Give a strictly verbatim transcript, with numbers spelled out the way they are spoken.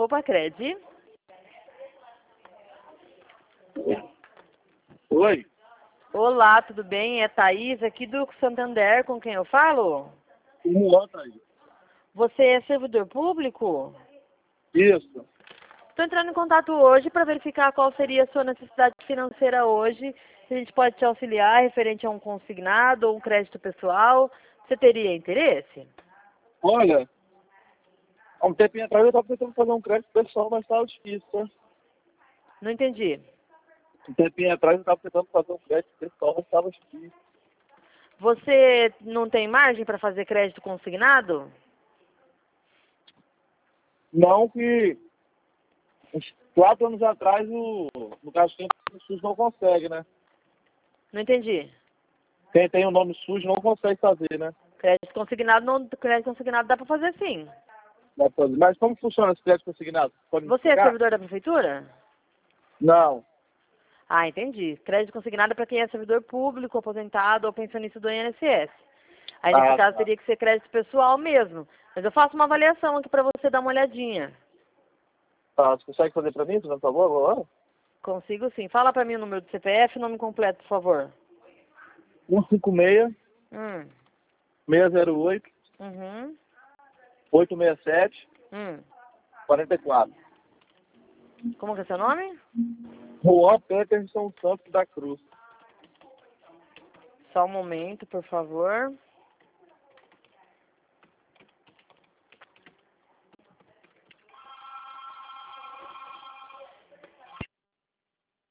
Opa, Cred. Oi, Olá, tudo bem? É Thaís aqui do Santander, com quem eu falo? como ontem aí? Você é servidor público? Isso. Estou entrando em contato hoje para verificar qual seria a sua necessidade financeira hoje. Se a gente pode te auxiliar referente a um consignado ou um crédito pessoal. Você teria interesse? Olha, há um tempinho atrás eu estava tentando fazer um crédito pessoal, mas estava difícil, tá? Não entendi. Um tempinho atrás eu estava tentando fazer um crédito pessoal, mas estava difícil. Você não tem margem para fazer crédito consignado? Não que uns quatro anos atrás, o, no caso, quem tem nome sujo não consegue, né? Não entendi. Quem tem o nome sujo não consegue fazer, né? Crédito consignado, não, crédito consignado dá para fazer sim. Dá pra fazer. Mas como funciona esse crédito consignado? Pode me Você é explicar? servidor da prefeitura? Não. Ah, entendi. Crédito consignado é para quem é servidor público, aposentado ou pensionista do I N S S. Aí, nesse Ah, caso, tá. teria que ser crédito pessoal mesmo. Mas eu faço uma avaliação aqui para você dar uma olhadinha. Tá, você consegue fazer para mim, por favor, agora? Consigo sim. Fala para mim o número do C P F e o nome completo, por favor. um cinco seis, Hum. seis zero oito, Uhum. oito seis sete, Hum. quatro quatro. Como que é seu nome? Juan Peterson Santos da Cruz. Só um momento, por favor.